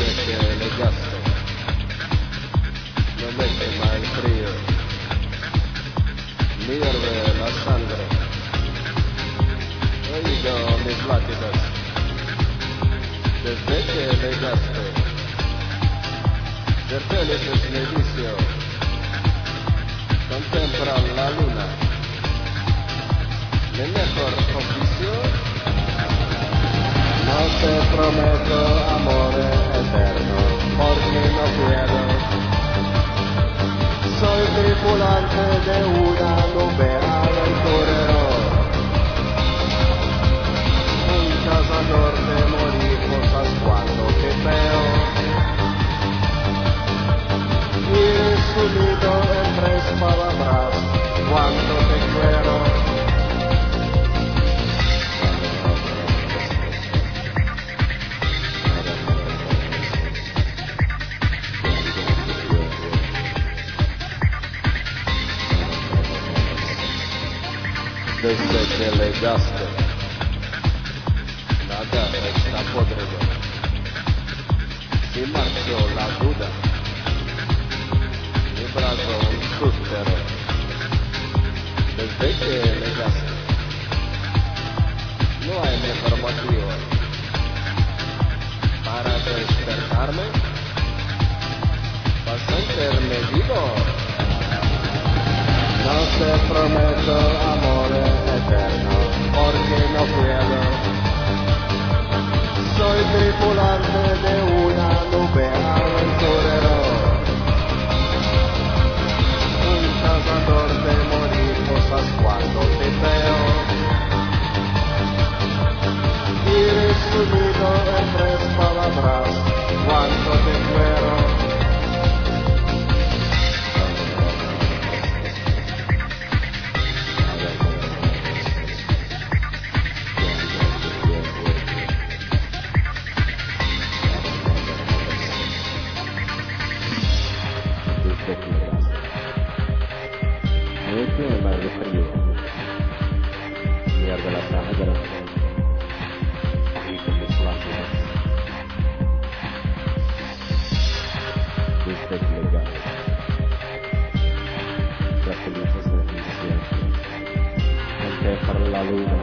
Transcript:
que le gasto, no me quema el frío, me hierve la sangre, oigo mis latidos, desde que le gasto, de felices me vicio, contemplar la luna, mi mejor oficio. No te prometo amor eterno, porque no puedo. Soy tripulante de una nube aventurero, un cazador de mariposas cuando te veo, y resumido en 3 palabras cuando te quiero. Desde que le gasto, nada está podrido. Si marchó la duda, mi brazo un súspero. Desde que le gasto, no hay mejor motivo para despertarme, para sentirme vivo. No te prometo amor eterno, porque no puedo. Soy tripulante de una nube aventurero, un cazador de mariposas cuando te veo, y resumido en 3 palabras cuando te quiero. La luna.